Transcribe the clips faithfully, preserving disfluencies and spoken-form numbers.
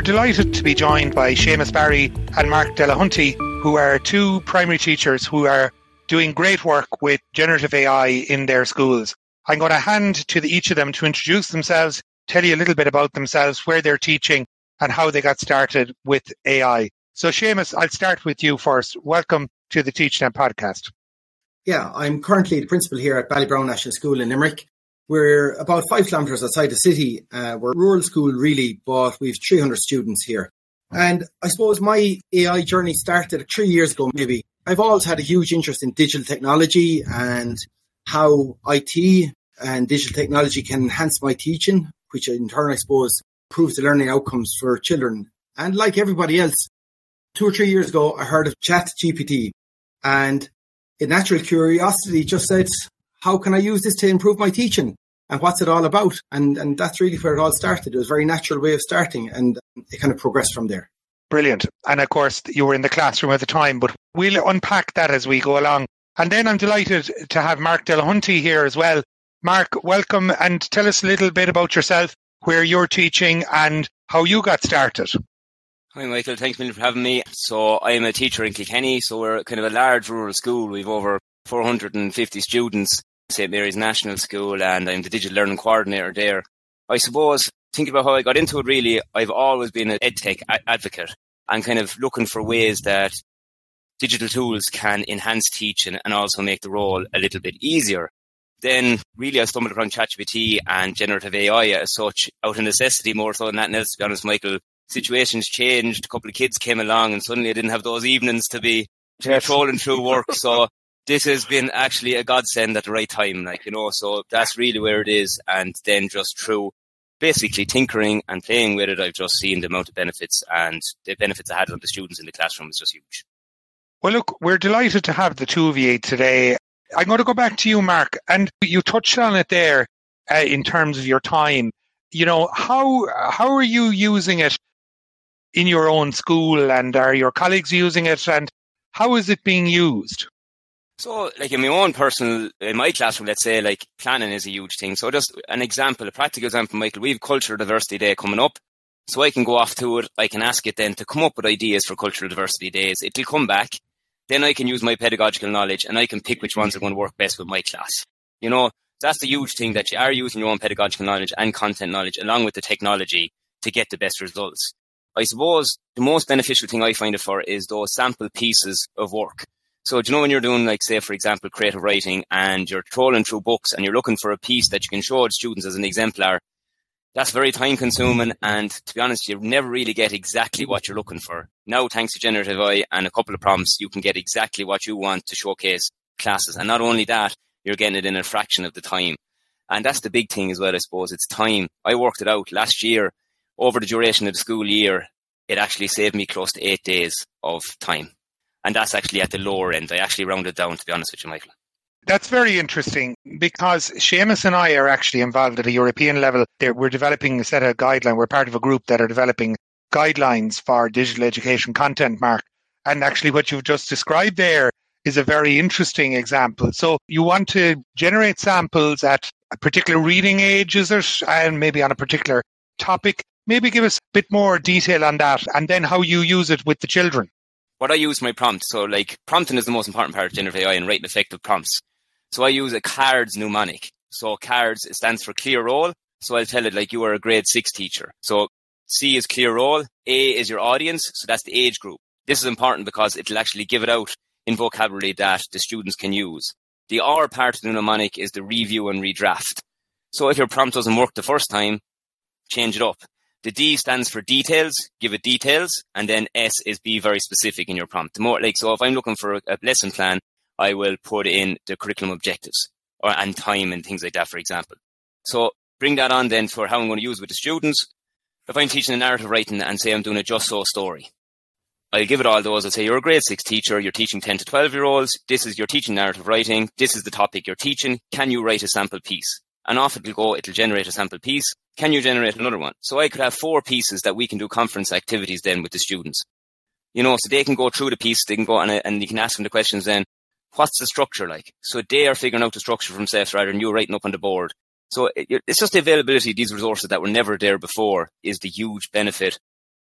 delighted to be joined by Seamus Barry and Mark Delahunty, who are two primary teachers who are doing great work with generative A I in their schools. I'm going to hand to the, each of them to introduce themselves, tell you a little bit about themselves, where they're teaching and how they got started with A I. So Seamus, I'll start with you first. Welcome to the TeachNet podcast. Yeah, I'm currently the principal here at Ballybrown National School in Limerick. We're about five kilometres outside the city. Uh, we're a rural school really, but we've three hundred students here. And I suppose my A I journey started three years ago maybe. I've always had a huge interest in digital technology and how I T and digital technology can enhance my teaching, which in turn, I suppose, improves the learning outcomes for children. And like everybody else, two or three years ago, I heard of ChatGPT, and in natural curiosity just said, how can I use this to improve my teaching? And what's it all about? And and that's really where it all started. It was a very natural way of starting, and it kind of progressed from there. Brilliant. And of course, you were in the classroom at the time, but we'll unpack that as we go along. And then I'm delighted to have Mark Delahunty here as well. Mark, welcome, and tell us a little bit about yourself, where you're teaching and how you got started. Hi Michael, thanks a million for having me. So I'm a teacher in Kilkenny, so we're kind of a large rural school. We've over four hundred fifty students, Saint Mary's National School, and I'm the digital learning coordinator there. I suppose, think about how I got into it really, I've always been an EdTech advocate and kind of looking for ways that digital tools can enhance teaching and also make the role a little bit easier. Then really I stumbled upon ChatGPT and generative A I as such, out of necessity more so than that else, to be honest, Michael. Situations changed, a couple of kids came along and suddenly I didn't have those evenings to be yes. trolling through work. So this has been actually a godsend at the right time, like, you know, so that's really where it is. And then just through basically tinkering and playing with it, I've just seen the amount of benefits, and the benefits I had on the students in the classroom is just huge. Well, look, we're delighted to have the two of you today. I'm going to go back to you, Mark, and you touched on it there uh, in terms of your time. You know, how how are you using it in your own school, and are your colleagues using it, and how is it being used? So, like in my own personal, in my classroom, let's say, like planning is a huge thing. So just an example, a practical example, Michael, we have Cultural Diversity Day coming up. So I can go off to it, I can ask it then to come up with ideas for Cultural Diversity Days. It'll come back. Then I can use my pedagogical knowledge and I can pick which ones are going to work best with my class. You know, that's the huge thing, that you are using your own pedagogical knowledge and content knowledge along with the technology to get the best results. I suppose the most beneficial thing I find it for is those sample pieces of work. So, do you know, when you're doing, like, say, for example, creative writing, and you're trolling through books and you're looking for a piece that you can show to students as an exemplar, that's very time consuming. And to be honest, you never really get exactly what you're looking for. Now, thanks to generative A I and a couple of prompts, you can get exactly what you want to showcase classes. And not only that, you're getting it in a fraction of the time. And that's the big thing as well, I suppose. It's time. I worked it out last year. Over the duration of the school year, it actually saved me close to eight days of time. And that's actually at the lower end. I actually rounded down, to be honest with you, Michael. That's very interesting, because Seamus and I are actually involved at a European level. We're developing a set of guidelines. We're part of a group that are developing guidelines for digital education content, Mark. And actually what you've just described there is a very interesting example. So you want to generate samples at a particular reading age, is it? And maybe on a particular topic. Maybe give us a bit more detail on that, and then how you use it with the children. What I use my prompt, so like prompting is the most important part of generative A I and writing effective prompts. So I use a CARDS mnemonic. So CARDS, it stands for clear role. So I'll tell it like you are a grade six teacher. So C is clear role, A is your audience, so that's the age group. This is important because it'll actually give it out in vocabulary that the students can use. The R part of the mnemonic is the review and redraft. So if your prompt doesn't work the first time, change it up. The D stands for details, give it details, and then S is be very specific in your prompt. The more, like, so if I'm looking for a, a lesson plan, I will put in the curriculum objectives or and time and things like that, for example. So bring that on then for how I'm going to use it with the students. If I'm teaching a narrative writing and say I'm doing a just so story, I'll give it all those. I'll say you're a grade six teacher, you're teaching ten to twelve year olds. This is your teaching narrative writing. This is the topic you're teaching. Can you write a sample piece? And off it'll go, it'll generate a sample piece. Can you generate another one? So I could have four pieces that we can do conference activities then with the students. You know, so they can go through the piece, they can go on it, and you can ask them the questions then, what's the structure like? So they are figuring out the structure for themselves rather than you writing up on the board. So it, it's just the availability of these resources that were never there before is the huge benefit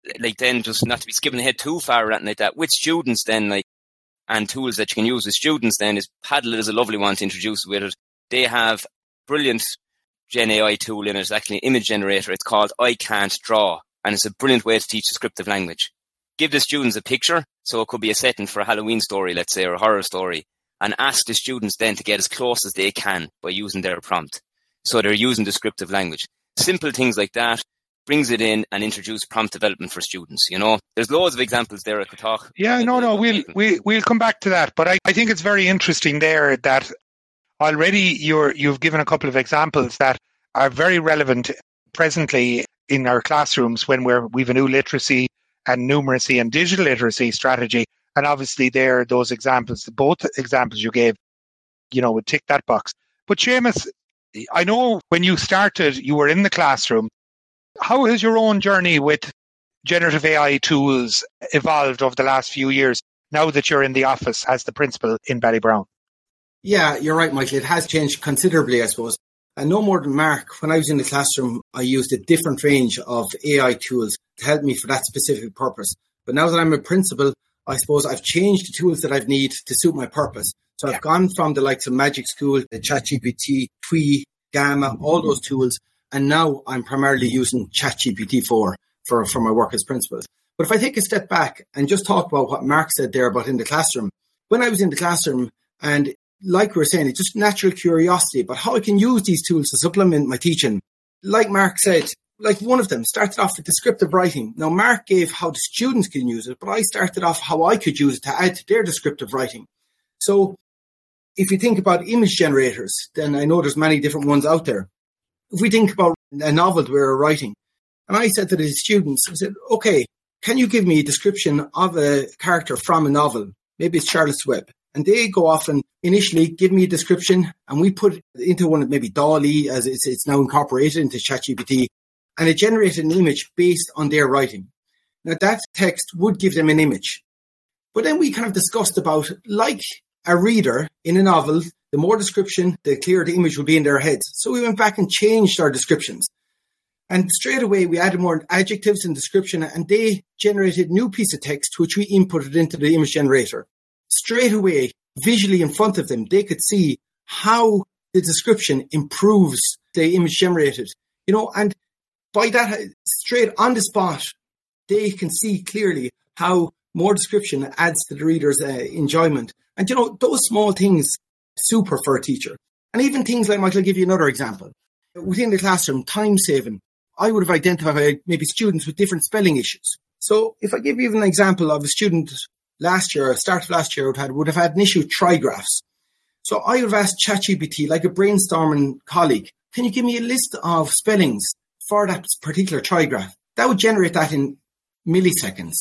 like then just not to be skipping ahead too far or anything like that, with students then, like, and tools that you can use with students then is Padlet is a lovely one to introduce with it. They have brilliant Gen A I tool in it. It's actually an image generator. It's called I Can't Draw, and it's a brilliant way to teach descriptive language. Give the students a picture, so it could be a setting for a Halloween story, let's say, or a horror story, and ask the students then to get as close as they can by using their prompt. So they're using descriptive language. Simple things like that brings it in and introduce prompt development for students. You know, there's loads of examples there I could talk. Yeah, no, no, we'll, we, we'll come back to that. But I, I think it's very interesting there that already you're, you've given a couple of examples that are very relevant presently in our classrooms when we're, we've a new literacy and numeracy and digital literacy strategy. And obviously there, those examples, both examples you gave, you know, would tick that box. But Seamus, I know when you started, you were in the classroom. How has your own journey with generative A I tools evolved over the last few years now that you're in the office as the principal in Ballybrown? Yeah, you're right, Michael. It has changed considerably, I suppose. And no more than Mark, when I was in the classroom, I used a different range of A I tools to help me for that specific purpose. But now that I'm a principal, I suppose I've changed the tools that I need to suit my purpose. So I've gone from the likes of Magic School, the ChatGPT, Twee, Gamma, all those tools. And now I'm primarily using ChatGPT four for, for my work as principal. But if I take a step back and just talk about what Mark said there about in the classroom, when I was in the classroom, and like we were saying, it's just natural curiosity about how I can use these tools to supplement my teaching. Like Mark said, like one of them started off with descriptive writing. Now, Mark gave how the students can use it, but I started off how I could use it to add to their descriptive writing. So if you think about image generators, then I know there's many different ones out there. If we think about a novel that we were writing, and I said to the students, I said, okay, can you give me a description of a character from a novel? Maybe it's Charlotte's Web. And they go off and initially give me a description, and we put it into one of maybe DALL-E, as it's, it's now incorporated into ChatGPT, and it generated an image based on their writing. Now, that text would give them an image. But then we kind of discussed about, like a reader in a novel, the more description, the clearer the image will be in their heads. So we went back and changed our descriptions. And straight away, we added more adjectives and description, and they generated a new piece of text, which we inputted into the image generator. Straight away, visually in front of them, they could see how the description improves the image generated. You know, and by that, straight on the spot, they can see clearly how more description adds to the reader's uh, enjoyment. And, you know, those small things, super for a teacher. And even things like, Michael, I'll give you another example. Within the classroom, time saving, I would have identified maybe students with different spelling issues. So if I give you an example of a student last year, start of last year, would have had, would have had an issue with trigraphs. So I would have asked ChatGPT, like a brainstorming colleague, can you give me a list of spellings for that particular trigraph? That would generate that in milliseconds.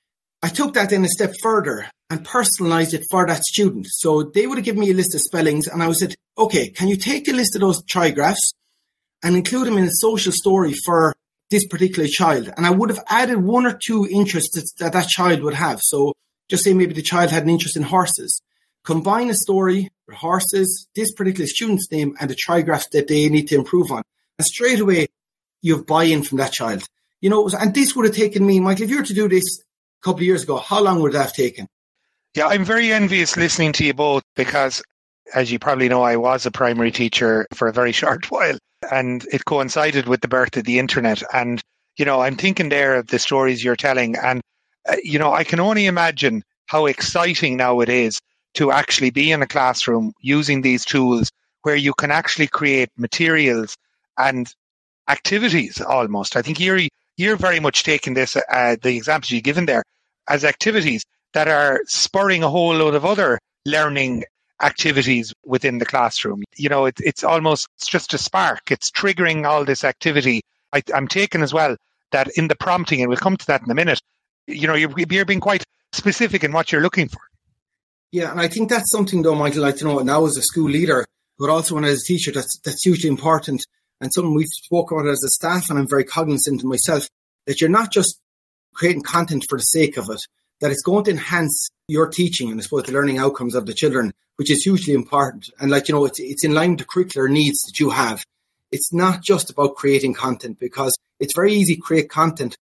I took that then a step further and personalized it for that student. So they would have given me a list of spellings, and I would said, okay, can you take the list of those trigraphs and include them in a social story for this particular child? And I would have added one or two interests that that child would have. So just say maybe the child had an interest in horses. Combine a story for horses, this particular student's name, and the trigraphs that they need to improve on. And straight away, you have buy-in from that child. You know, and this would have taken me, Michael, if you were to do this a couple of years ago, how long would that have taken? Yeah, I'm very envious listening to you both because, as you probably know, I was a primary teacher for a very short while, and it coincided with the birth of the internet. And, you know, I'm thinking there of the stories you're telling, and, uh, you know, I can only imagine how exciting now it is to actually be in a classroom using these tools where you can actually create materials and activities almost. I think you're, you're very much taking this, uh, the examples you've given there, as activities that are spurring a whole load of other learning activities within the classroom. You know, it, it's almost it's just a spark. It's triggering all this activity. I, I'm taking as well that in the prompting, and we'll come to that in a minute, you know, you're, you're being quite specific in what you're looking for. Yeah, and I think that's something, though, Michael, like, you know, now as a school leader, but also when as a teacher, that's that's hugely important. And something we've spoke about as a staff, and I'm very cognizant of myself, that you're not just creating content for the sake of it, that it's going to enhance your teaching and I suppose the learning outcomes of the children, which is hugely important. And like, you know, it's it's in line with the curricular needs that you have. It's not just about creating content, because it's very easy to create content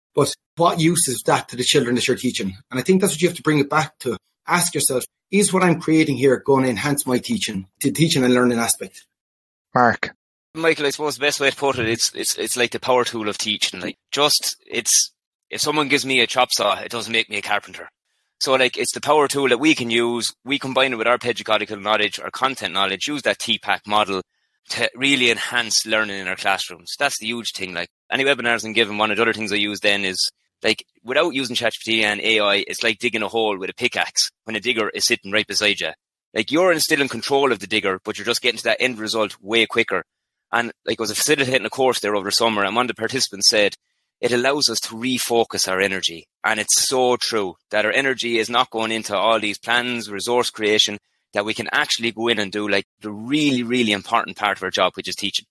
but what use is that to the children that you're teaching? And I think that's what you have to bring it back to. Ask yourself, is what I'm creating here going to enhance my teaching, the teaching and learning aspect? Mark? Michael, I suppose the best way to put it, it's it's it's like the power tool of teaching. Like, just, it's, if someone gives me a chop saw, it doesn't make me a carpenter. So, like, it's the power tool that we can use. We combine it with our pedagogical knowledge, our content knowledge, use that T PAC model to really enhance learning in our classrooms. That's the huge thing. Like, any webinars I'm given, one of the other things I use then is, like, without using ChatGPT and A I, it's like digging a hole with a pickaxe when a digger is sitting right beside you. Like, you're still in control of the digger, but you're just getting to that end result way quicker. And, like, I was facilitating a course there over the summer, and one of the participants said, it allows us to refocus our energy. And it's so true that our energy is not going into all these plans, resource creation, that we can actually go in and do, like, the really, really important part of our job, which is teaching.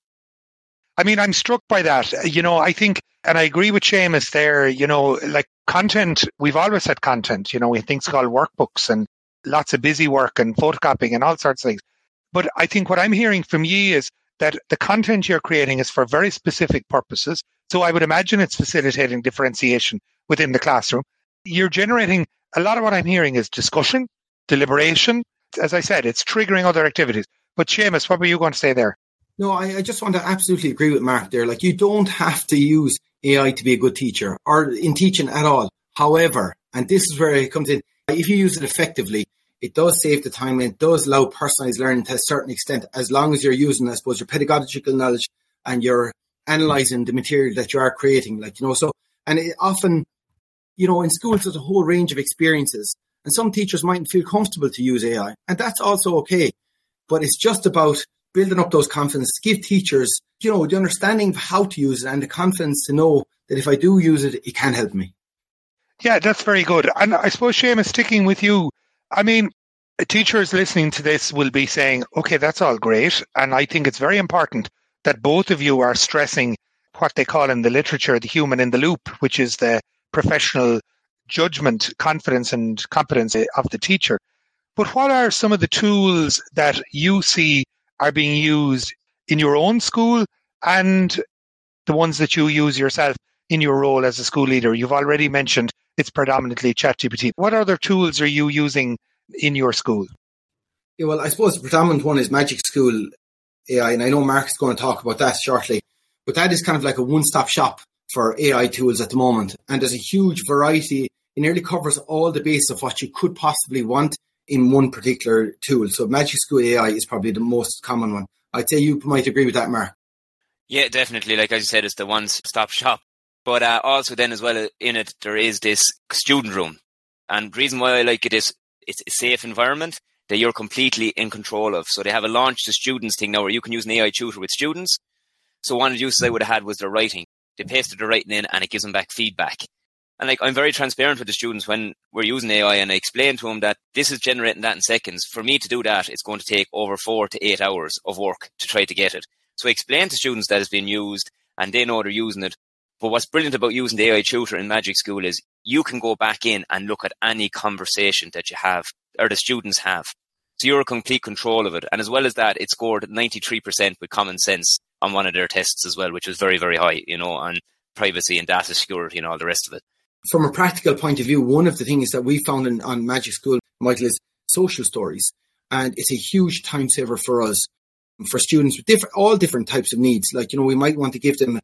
I mean, I'm struck by that. You know, I think, and I agree with Seamus there, you know, like content, we've always had content, you know, we have things called workbooks and lots of busy work and photocopying and all sorts of things. But I think what I'm hearing from you is that the content you're creating is for very specific purposes. So I would imagine it's facilitating differentiation within the classroom. You're generating, a lot of what I'm hearing is discussion, deliberation. As I said, it's triggering other activities. But Seamus, what were you going to say there? No, I, I just want to absolutely agree with Mark there. Like, you don't have to use A I to be a good teacher or in teaching at all. However, and this is where it comes in, if you use it effectively, it does save the time and it does allow personalized learning to a certain extent, as long as you're using, I suppose, your pedagogical knowledge and you're analyzing the material that you are creating. Like, you know, so, and it often, you know, in schools, there's a whole range of experiences, and some teachers mightn't feel comfortable to use A I, and that's also okay. But it's just about building up those confidence, give teachers, you know, the understanding of how to use it and the confidence to know that if I do use it, it can help me. Yeah, that's very good. And I suppose, Seamus, sticking with you, I mean, teachers listening to this will be saying, okay, that's all great. And I think it's very important that both of you are stressing what they call in the literature, the human in the loop, which is the professional judgment, confidence and competence of the teacher. But what are some of the tools that you see are being used in your own school and the ones that you use yourself in your role as a school leader? You've already mentioned it's predominantly ChatGPT. What other tools are you using in your school? Yeah, well, I suppose the predominant one is Magic School A I, and I know Mark's going to talk about that shortly. But that is kind of like a one-stop shop for A I tools at the moment. And there's a huge variety. It nearly covers all the base of what you could possibly want in one particular tool. So Magic School A I is probably the most common one. I'd say you might agree with that, Mark. Yeah, definitely. Like I said, it's the one-stop shop. But uh, also then as well in it, there is this student room. And the reason why I like it is it's a safe environment that you're completely in control of. So they have a launch to students thing now where you can use an A I tutor with students. So one of the uses I would have had was their writing. They pasted their writing in and it gives them back feedback. And like, I'm very transparent with the students when we're using A I, and I explain to them that this is generating that in seconds. For me to do that, it's going to take over four to eight hours of work to try to get it. So I explain to students that it's being used and they know they're using it. But what's brilliant about using the A I tutor in Magic School is you can go back in and look at any conversation that you have or the students have. So you're in complete control of it. And as well as that, it scored ninety-three percent with common sense on one of their tests as well, which was very, very high, you know, on privacy and data security and all the rest of it. From a practical point of view, one of the things that we found in, on Magic School, Michael, is social stories. And it's a huge time saver for us, for students with different, all different types of needs. Like, you know, we might want to give them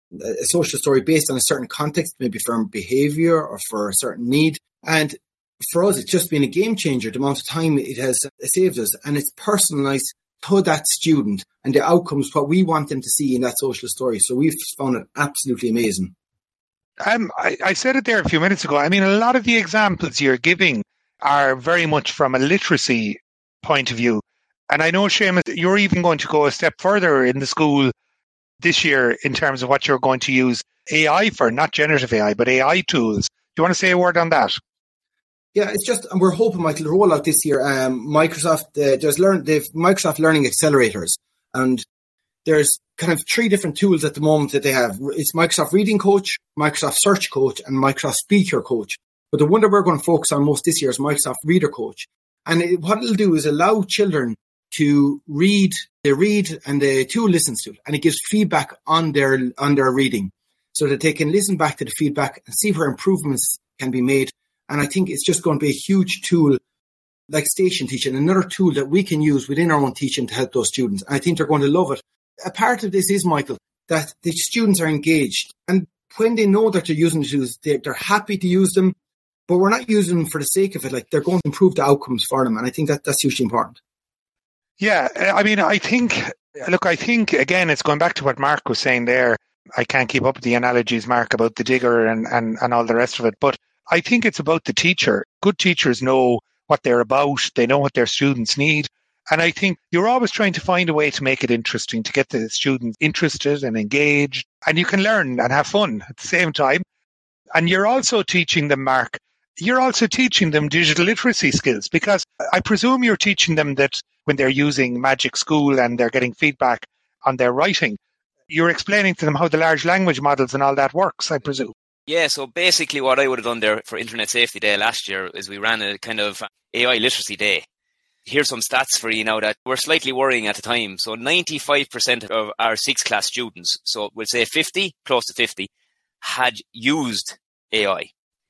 a social story based on a certain context, maybe for behavior or for a certain need. And for us, it's just been a game changer, the amount of time it has saved us. And it's personalized to that student and the outcomes, what we want them to see in that social story. So we've found it absolutely amazing. Um, I, I said it there a few minutes ago. I mean, a lot of the examples you're giving are very much from a literacy point of view. And I know, Seamus, you're even going to go a step further in the school this year in terms of what you're going to use A I for, not generative A I, but A I tools. Do you want to say a word on that? Yeah, it's just, and we're hoping, Michael, to roll out this year. Um, Microsoft, uh, there's learn, they've Microsoft Learning Accelerators, and there's kind of three different tools at the moment that they have. It's Microsoft Reading Coach, Microsoft Search Coach, and Microsoft Speaker Coach. But the one that we're going to focus on most this year is Microsoft Reader Coach. And it, what it'll do is allow children to read, they read and the tool listens to it, and it gives feedback on their, on their reading. so that they can listen back to the feedback and see where improvements can be made. And I think it's just going to be a huge tool, like station teaching, another tool that we can use within our own teaching to help those students. And I think they're going to love it. A part of this is, Michael, that the students are engaged. And when they know that they're using the tools, they're, they're happy to use them, but we're not using them for the sake of it. Like, they're going to improve the outcomes for them. And I think that that's hugely important. Yeah, I mean, I think, look, I think, again, it's going back to what Mark was saying there. I can't keep up with the analogies, Mark, about the digger and, and, and all the rest of it. But I think it's about the teacher. Good teachers know what they're about. They know what their students need. And I think you're always trying to find a way to make it interesting, to get the students interested and engaged. And you can learn and have fun at the same time. And you're also teaching them, Mark, you're also teaching them digital literacy skills, because I presume you're teaching them that when they're using Magic School and they're getting feedback on their writing, you're explaining to them how the large language models and all that works, I presume. Yeah, so basically what I would have done there for Internet Safety Day last year is we ran a kind of A I literacy day. Here's some stats for you now that were slightly worrying at the time. So ninety-five percent of our sixth class students, so we'll say fifty, close to fifty, had used A I.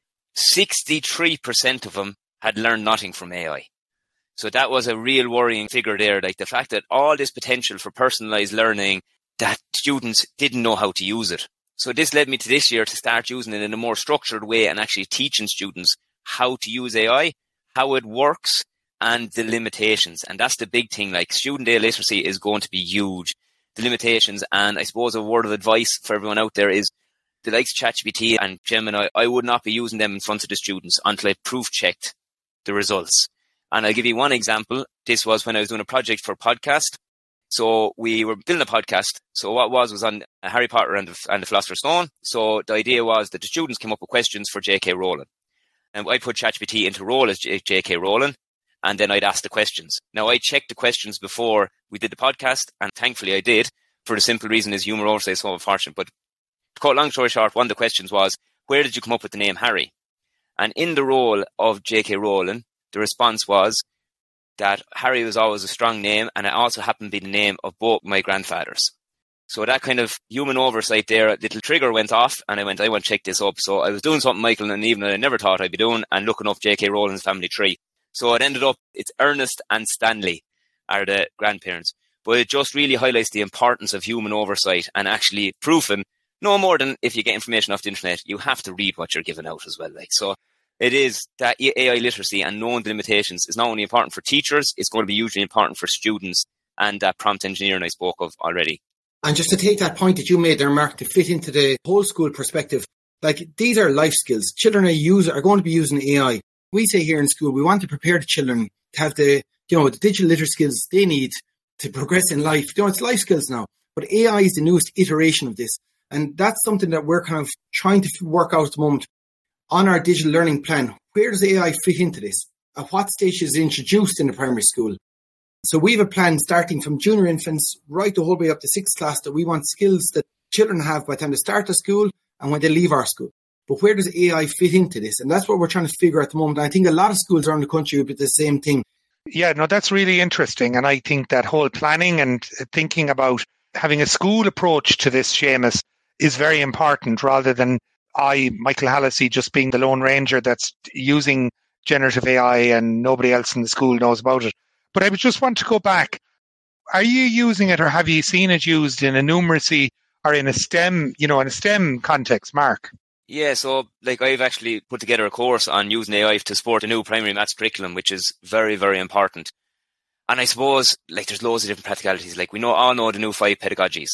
sixty-three percent of them had learned nothing from A I. So that was a real worrying figure there, like the fact that all this potential for personalized learning, that students didn't know how to use it. So this led me to this year to start using it in a more structured way and actually teaching students how to use A I, how it works, and the limitations. And that's the big thing, like student A I literacy is going to be huge. The limitations, and I suppose a word of advice for everyone out there is the likes of ChatGPT and Gemini, I would not be using them in front of the students until I proof checked the results. And I'll give you one example. This was when I was doing a project for a podcast. So we were building a podcast. So what was was on Harry Potter and the, and the Philosopher's Stone. So the idea was that the students came up with questions for J K Rowling. And I put ChatGPT into role as J K Rowling, and then I'd ask the questions. Now, I checked the questions before we did the podcast, and thankfully I did, for the simple reason is humour oversight is so unfortunate. But to cut a long story short, one of the questions was, where did you come up with the name Harry? And in the role of J K Rowling, the response was that Harry was always a strong name, and it also happened to be the name of both my grandfathers. So that kind of human oversight there, a little trigger went off, and I went, I want to check this up. So I was doing something, Michael, and even I never thought I'd be doing, and looking up J K Rowling's family tree. So it ended up, it's Ernest and Stanley are the grandparents. But it just really highlights the importance of human oversight and actually proofing, no more than if you get information off the internet, you have to read what you're giving out as well. Like, so it is that A I literacy and knowing the limitations is not only important for teachers, it's going to be hugely important for students and that prompt engineering I spoke of already. And just to take that point that you made there, Mark, to fit into the whole school perspective, like these are life skills. Children are, use, are going to be using A I. We say here in school, we want to prepare the children to have the, you know, the digital literacy skills they need to progress in life. You know, it's life skills now, but A I is the newest iteration of this. And that's something that we're kind of trying to work out at the moment on our digital learning plan. Where does A I fit into this? At what stage is it introduced in the primary school? So we have a plan starting from junior infants right the whole way up to sixth class that we want skills that children have by the time they start the school and when they leave our school. But where does A I fit into this? And that's what we're trying to figure out at the moment. And I think a lot of schools around the country will be the same thing. Yeah, no, that's really interesting. And I think that whole planning and thinking about having a school approach to this, Seamus, is very important, rather than I, Michael Hallisey, just being the lone ranger that's using generative A I and nobody else in the school knows about it. But I would just want to go back. Are you using it, or have you seen it used in a numeracy or in a STEM, you know, in a STEM context, Mark? Yeah, so like I've actually put together a course on using A I to support a new primary maths curriculum, which is very, very important. And I suppose like there's loads of different practicalities. Like we know all know the new five pedagogies.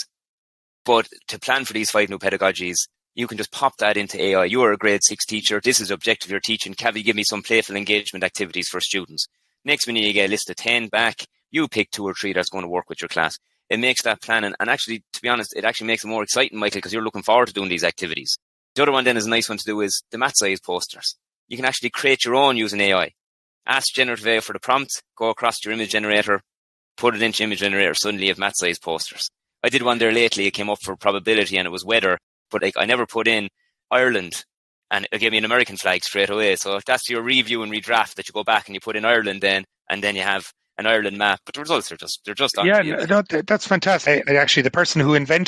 But to plan for these five new pedagogies, you can just pop that into A I. You are a grade six teacher. This is the objective you're teaching. Can you give me some playful engagement activities for students? Next minute you get a list of ten back. You pick two or three that's going to work with your class. It makes that planning. And actually, to be honest, it actually makes it more exciting, Michael, because you're looking forward to doing these activities. The other one then is a nice one to do is the math size posters. You can actually create your own using A I. Ask generative A I for the prompt, go across to your image generator, put it into your image generator, suddenly you have math size posters. I did one there lately, it came up for probability and it was weather, but like I never put in Ireland and it gave me an American flag straight away. So that's your review and redraft that you go back and you put in Ireland then, and then you have an Ireland map, but the results are just, they're just on. Yeah, no, that's fantastic. I, actually, the person who invented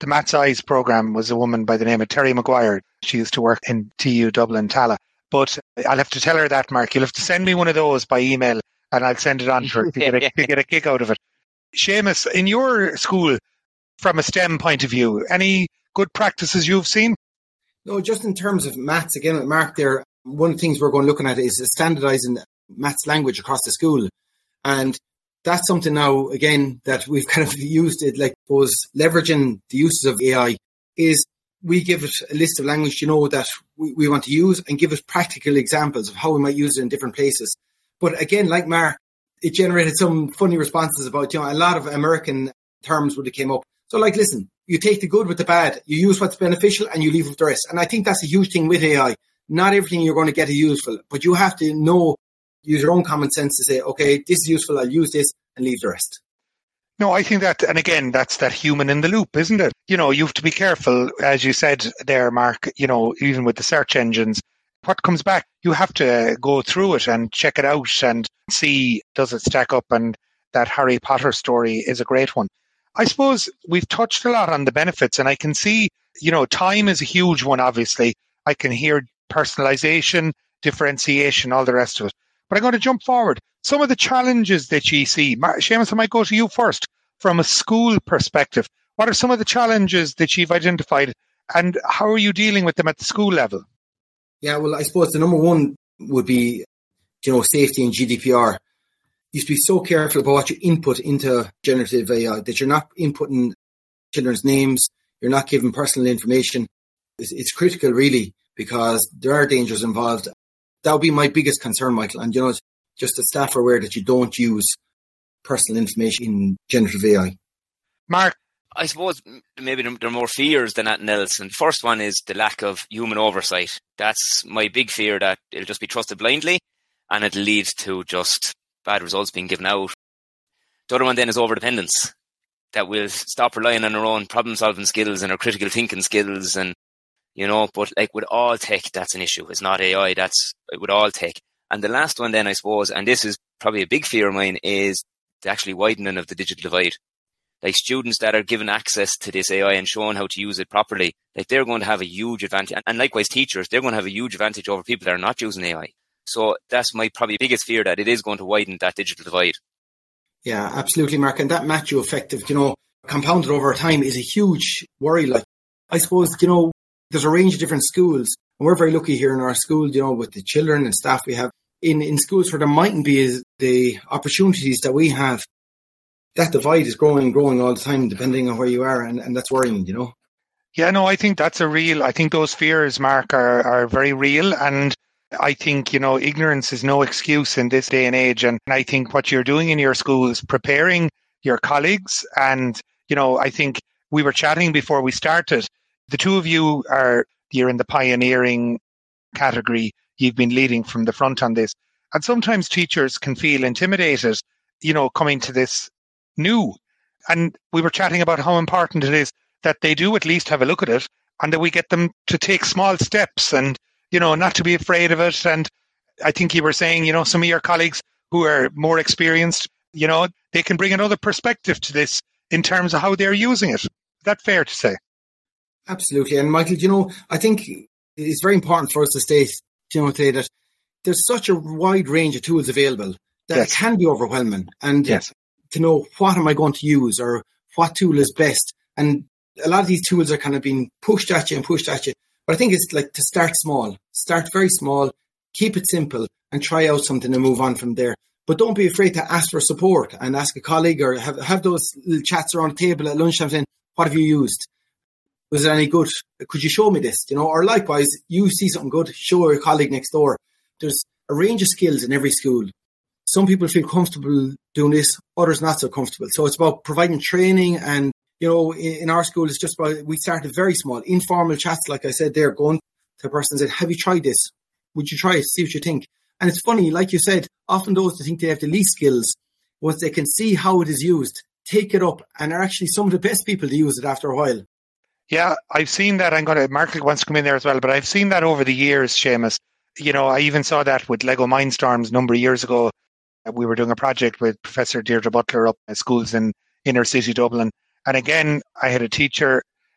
the Maths Eyes program was a woman by the name of Terry Maguire. She used to work in T U Dublin, Tala. But I'll have to tell her that, Mark. You'll have to send me one of those by email and I'll send it on to her to get a, to get a kick out of it. Seamus, in your school, from a STEM point of view, any good practices you've seen? No, just in terms of maths, again, with Mark there, one of the things we're going looking at is standardising maths language across the school. And that's something now, again, that we've kind of used it, like, was leveraging the uses of A I, is we give it a list of language, you know, that we, we want to use and give it practical examples of how we might use it in different places. But again, like Mark, it generated some funny responses about, you know, a lot of American terms when it came up. So like, listen, you take the good with the bad, you use what's beneficial and you leave with the rest. And I think that's a huge thing with A I. Not everything you're going to get is useful, but you have to know, use your own common sense to say, okay, this is useful, I'll use this and leave the rest. No, I think that, and again, that's that human in the loop, isn't it? You know, you have to be careful, as you said there, Mark, you know, even with the search engines, what comes back, you have to go through it and check it out and see, does it stack up? And that Harry Potter story is a great one. I suppose we've touched a lot on the benefits, and I can see, you know, time is a huge one, obviously. I can hear personalization, differentiation, all the rest of it. But I'm going to jump forward. Some of the challenges that you see, Seamus, I might go to you first. From a school perspective, what are some of the challenges that you've identified, and how are you dealing with them at the school level? Yeah, well, I suppose the number one would be, you know, safety and G D P R. You have to be so careful about what you input into generative A I, that you're not inputting children's names, you're not giving personal information. It's, it's critical, really, because there are dangers involved. That would be my biggest concern, Michael. And, you know, just that staff are aware that you don't use personal information in generative A I. Mark? I suppose maybe there are more fears than anything else. And the first one is the lack of human oversight. That's my big fear, that it'll just be trusted blindly and it'll lead to just bad results being given out. The other one then is overdependence, that we'll stop relying on our own problem-solving skills and our critical thinking skills. And, you know, but like with all tech, that's an issue. It's not A I, that's with all tech. And the last one then, I suppose, and this is probably a big fear of mine, is the actually widening of the digital divide. Like students that are given access to this A I and shown how to use it properly, like they're going to have a huge advantage. And likewise teachers, they're going to have a huge advantage over people that are not using A I. So that's my probably biggest fear, that it is going to widen that digital divide. Yeah, absolutely, Mark. And that Matthew effect, you know, compounded over time is a huge worry. Like, I suppose, you know, there's a range of different schools, and we're very lucky here in our school, you know, with the children and staff we have. In, in schools where there mightn't be the opportunities that we have, that divide is growing and growing all the time, depending on where you are, and, and that's worrying, you know. Yeah, no, I think that's a real, I think those fears, Mark, are, are very real. And I think, you know, ignorance is no excuse in this day and age. And I think what you're doing in your schools, preparing your colleagues, and, you know, I think we were chatting before we started, the two of you are, you're in the pioneering category. You've been leading from the front on this. And sometimes teachers can feel intimidated, you know, coming to this new. And we were chatting about how important it is that they do at least have a look at it, and that we get them to take small steps and, you know, not to be afraid of it. And I think you were saying, you know, some of your colleagues who are more experienced, you know, they can bring another perspective to this in terms of how they're using it. Is that fair to say? Absolutely. And Michael, you know, I think it's very important for us to state, you know, today that there's such a wide range of tools available that yes. It can be overwhelming. And yes. to know what am I going to use, or what tool is best. And a lot of these tools are kind of being pushed at you and pushed at you. But I think it's like to start small, start very small, keep it simple, and try out something and move on from there. But don't be afraid to ask for support and ask a colleague, or have, have those little chats around the table at lunchtime saying, what have you used? Was it any good? Could you show me this? You know, or likewise, you see something good, show your colleague next door. There's a range of skills in every school. Some people feel comfortable doing this, others not so comfortable. So it's about providing training. And, you know, in, in our school, it's just about, we started very small, informal chats, like I said there, going to a person and said, have you tried this? Would you try it? See what you think. And it's funny, like you said, often those that think they have the least skills, once they can see how it is used, take it up, and are actually some of the best people to use it after a while. Yeah, I've seen that. I'm going to, Mark wants to come in there as well, but I've seen that over the years, Seamus. You know, I even saw that with Lego Mindstorms a number of years ago. We were doing a project with Professor Deirdre Butler up at schools in inner city Dublin. And again, I had a teacher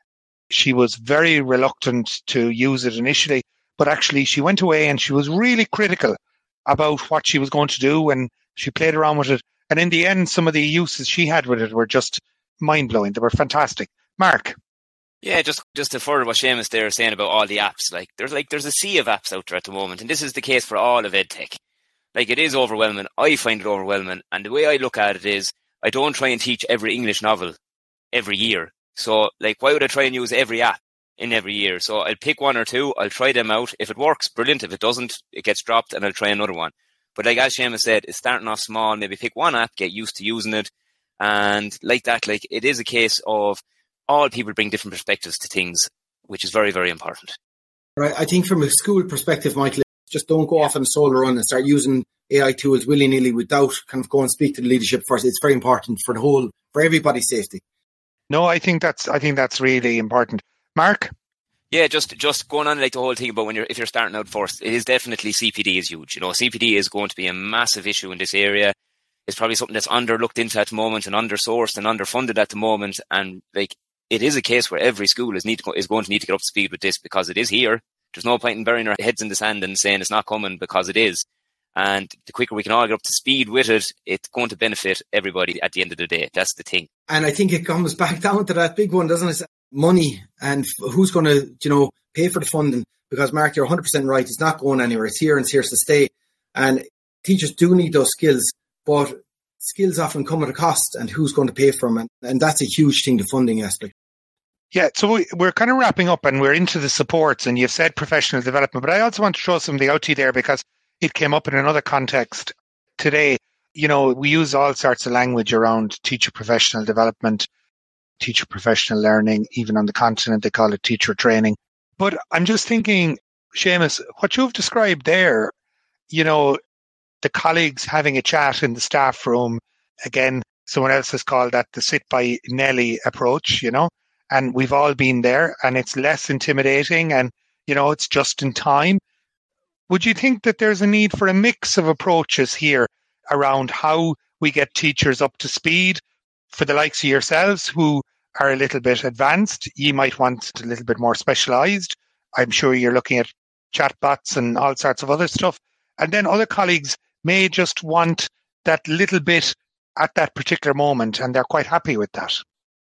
she was very reluctant to use it initially, but actually she went away and she was really critical about what she was going to do, and she played around with it. And in the end, some of the uses she had with it were just mind-blowing. They were fantastic. Mark? Yeah, just just to further what Seamus there is saying about all the apps, like there's like there's a sea of apps out there at the moment, and this is the case for all of EdTech. Like, it is overwhelming. I find it overwhelming, and the way I look at it is I don't try and teach every English novel every year. So, like, why would I try and use every app in every year? So I'll pick one or two, I'll try them out. If it works, brilliant. If it doesn't, it gets dropped, and I'll try another one. But like as Seamus said, it's starting off small. Maybe pick one app, get used to using it, and like that, like it is a case of all people bring different perspectives to things, which is very, very important. Right. I think from a school perspective, Michael, just don't go off on a solo run and start using A I tools willy-nilly without kind of go and speak to the leadership first. It's very important for the whole, for everybody's safety. No, I think that's I think that's really important. Mark? Yeah, just just going on like the whole thing about when you're if you're starting out first, it is definitely C P D is huge. You know, C P D is going to be a massive issue in this area. It's probably something that's underlooked into at the moment and undersourced and underfunded at the moment. And like it is a case where every school is need to, is going to need to get up to speed with this because it is here. There's no point in burying our heads in the sand and saying it's not coming because it is. And the quicker we can all get up to speed with it, it's going to benefit everybody at the end of the day. That's the thing. And I think it comes back down to that big one, doesn't it? Money and who's going to, you know, pay for the funding. Because Mark, you're one hundred percent right. It's not going anywhere. It's here and it's here to stay. And teachers do need those skills, but skills often come at a cost, and who's going to pay for them. And, and that's a huge thing, the funding aspect. Yeah, so we, we're kind of wrapping up and we're into the supports, and you've said professional development, but I also want to throw something out to you there because it came up in another context today. You know, we use all sorts of language around teacher professional development, teacher professional learning. Even on the continent, they call it teacher training. But I'm just thinking, Seamus, what you've described there, you know, the colleagues having a chat in the staff room, again, someone else has called that the sit by Nelly approach, you know, and we've all been there, and it's less intimidating and, you know, it's just in time. Would you think that there's a need for a mix of approaches here around how we get teachers up to speed? For the likes of yourselves who are a little bit advanced, you might want a little bit more specialised. I'm sure you're looking at chatbots and all sorts of other stuff. And then other colleagues may just want that little bit at that particular moment, and they're quite happy with that.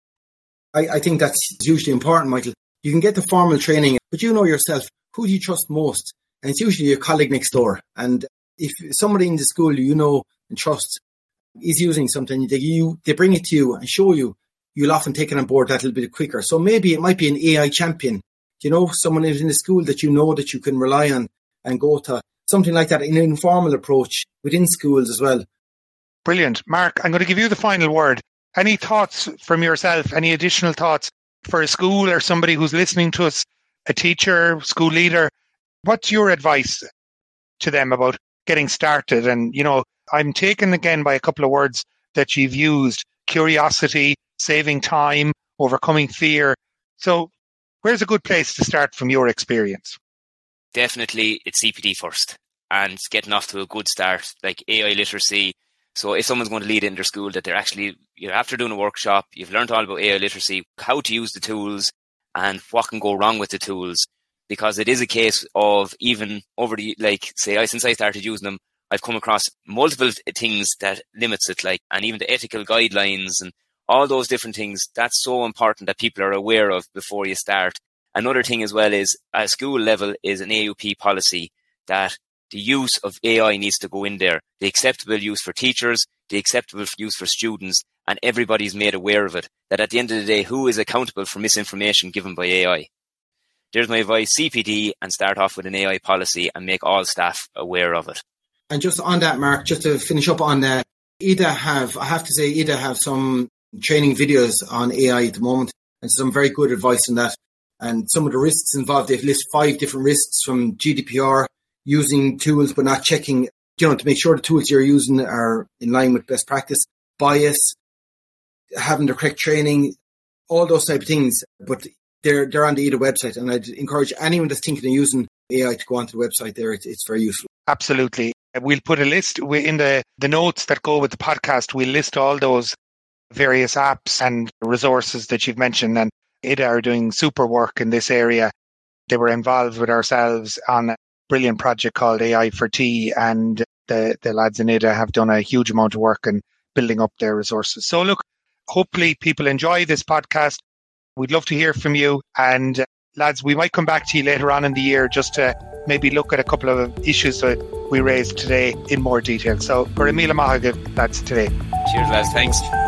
I, I think that's hugely important, Michael. You can get the formal training, but you know yourself, who do you trust most? And it's usually your colleague next door. And if somebody in the school you know and trust is using something, they, you, they bring it to you and show you, you'll often take it on board that little bit quicker. So maybe it might be an A I champion, you know, someone in the school that you know that you can rely on and go to. Something like that, an informal approach within schools as well. Brilliant. Mark, I'm going to give you the final word. Any thoughts from yourself, any additional thoughts for a school or somebody who's listening to us, a teacher, school leader? What's your advice to them about getting started? And, you know, I'm taken again by a couple of words that you've used: curiosity, saving time, overcoming fear. So where's a good place to start from your experience? Definitely it's C P D first, and it's getting off to a good start, like A I literacy. So if someone's going to lead in their school, that they're actually, you know, after doing a workshop, you've learned all about A I literacy, how to use the tools and what can go wrong with the tools. Because it is a case of, even over the, like, say, I, since I started using them, I've come across multiple things that limits it, like, and even the ethical guidelines and all those different things. That's so important that people are aware of before you start. Another thing as well is, at school level, is an A U P policy that the use of A I needs to go in there. The acceptable use for teachers, the acceptable use for students, and everybody's made aware of it. That at the end of the day, who is accountable for misinformation given by A I? There's my advice: C P D, and start off with an A I policy and make all staff aware of it. And just on that, Mark, just to finish up on that, E D A have, I have to say, E D A have some training videos on A I at the moment, and some very good advice on that. And some of the risks involved, they've listed five different risks from G D P R, using tools but not checking, you know, to make sure the tools you're using are in line with best practice, bias, having the correct training, all those type of things. But they're they're on the E D A website, and I'd encourage anyone that's thinking of using A I to go onto the website there. It's, it's very useful. Absolutely. We'll put a list in the, the notes that go with the podcast. We'll list all those various apps and resources that you've mentioned. And I D A are doing super work in this area. They were involved with ourselves on a brilliant project called A I for Tea, and the, the lads in I D A have done a huge amount of work in building up their resources. So look, hopefully people enjoy this podcast. We'd love to hear from you. And uh, lads, we might come back to you later on in the year just to maybe look at a couple of issues that we raised today in more detail. So, for Emila Mahagib, that's today. Cheers, lads. Thanks.